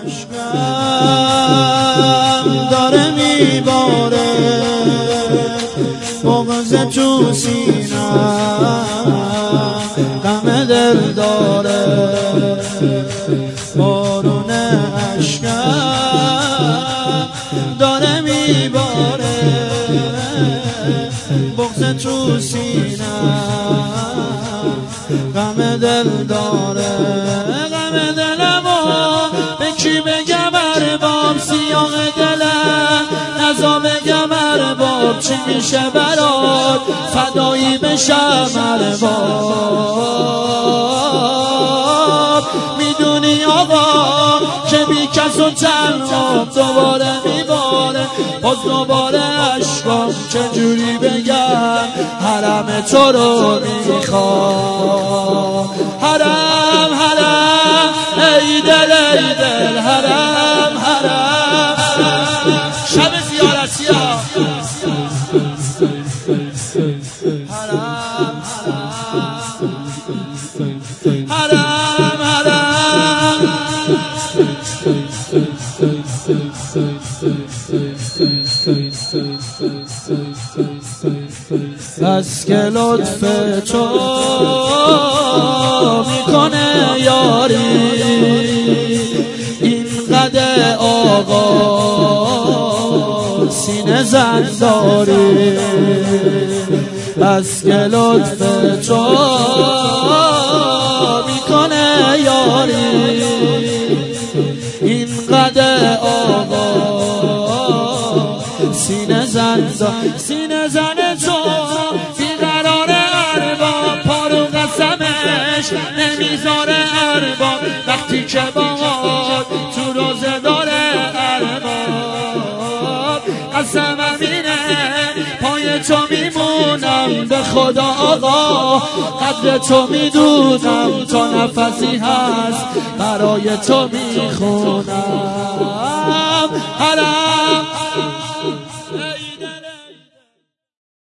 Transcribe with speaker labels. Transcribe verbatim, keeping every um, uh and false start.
Speaker 1: عشقم داره میباره بغض تو سینم غم دل داره بارون عشقم داره میباره بغض تو سینم غم دل داره غم دلمو به کی بگم ارباب سیاه دلم نزا بگم ارباب چی میشه برات فدایی بشم ارباب میدونی آقا که بی کس و تنها دوباره میباره باز دوباره عشقام چجوری بگم حرم تو رو میخوام حرم حرم ای دل ای دل حرم حرم شب زیارتی ها حرم حرم حرم بس که لطف تو میکنه یاری اینقدر آقا سینه زن داری بس که لطف تو میکنه یاری اینقدر آقا سینه زن سینه زن تو بیقرار ارباب پارو قسمش نمیذاره ارباب وقتی که باهات تو روزه داره ارباب قسمم اینه پای تو میمونم به خدا آقا قدر تو میدونم تا نفسی هست برای تو میخونم